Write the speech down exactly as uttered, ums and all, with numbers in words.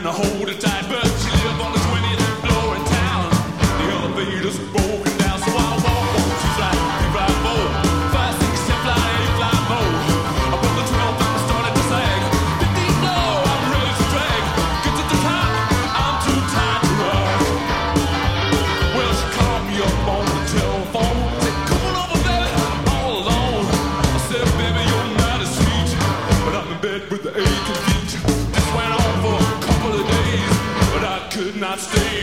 trying to hold her tight, but she lived on the twentieth floor in town. The elevator's broken down, so I walk on two fly, three fly, four, five, six, seven fly, eight fly, more. Up on the twelfth, I'm starting to sag. Fifteen, no, I'm ready to drag. Get to the top, I'm too tired to rock. Well, she called me up on the telephone. Said, come on over there, I'm all alone. I said, baby, you're mighty sweet, but I'm in bed with the aching feet. This went on for a couple of days, but I could not stay.